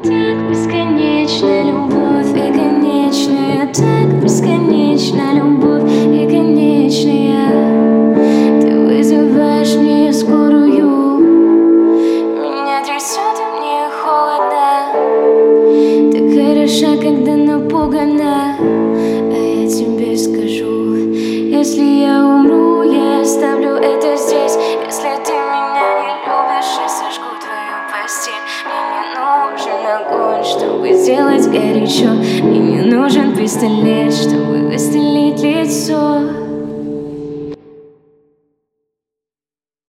Так бесконечна любовь и конечная, так бесконечна любовь и конечная. Ты вызываешь мне скорую, меня трясет и мне холодно. Так хороша, когда напугана. А я тебе скажу, если я умру, я оставлю это здесь. Если ты меня не любишь, я сожгу твою постель. Мне не нужен огонь, чтобы сделать горячо. Мне не нужен пистолет, чтобы выстрелить лицо.